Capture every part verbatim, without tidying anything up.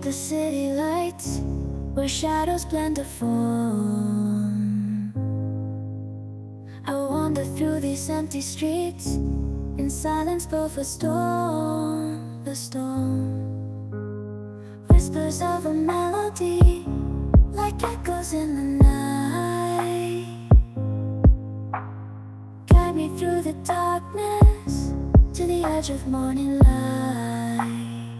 the city lights, where shadows blend to form. I wander through these empty streets, in silence both a storm, the storm. Whispers of a melody, like echoes in the night, guide me through the darkness, to the edge of morning light.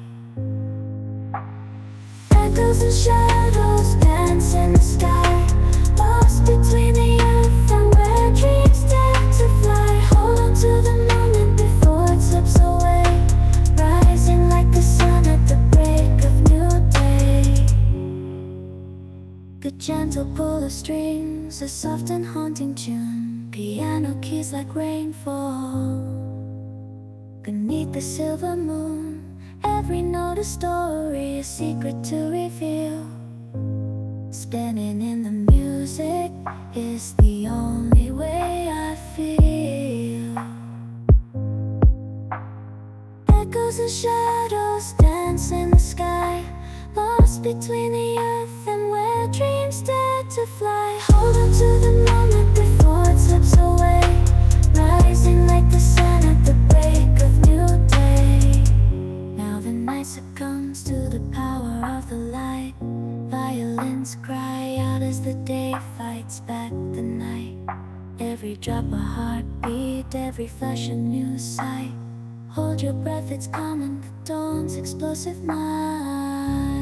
Echoes and shadows dance in the sky, lost between the earth and where dreams dare to fly. Hold on to the moment before it slips away, rising like the sun at the break of new day. The gentle pull of strings, a soft and haunting tune, piano keys like rainfall. Beneath the silver moon, every note a story, a secret to reveal. Spinning in the music is the only way I feel. Echoes and shadows dance in the sky, lost between the earth and where dreams dare to fly. Hold on to the moment before it slips away, rising like the sun at the break of new day. Now the night succumbs to the power of the light. Violins cry out as the day fights back the night. Every drop a heartbeat, every flash a new sight. Hold your breath, it's coming, the dawn's explosive night.